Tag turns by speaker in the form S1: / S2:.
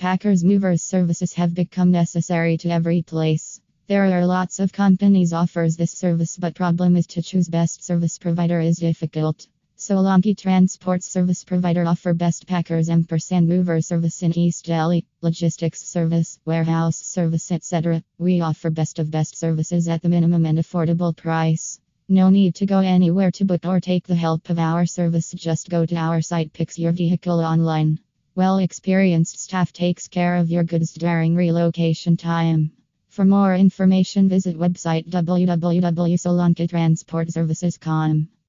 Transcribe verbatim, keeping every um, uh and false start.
S1: Packers movers services have become necessary to every place. There are lots of companies offers this service, but problem is to choose best service provider is difficult. Solanki Transport Service Provider offer best Packers ampersand mover service in East Delhi, logistics service, warehouse service, et cetera. We offer best of best services at the minimum and affordable price. No need to go anywhere to book or take the help of our service. Just go to our site, picks your vehicle online. Well experienced staff takes care of your goods during relocation time. For more information, visit website w w w dot solanki transport services dot com.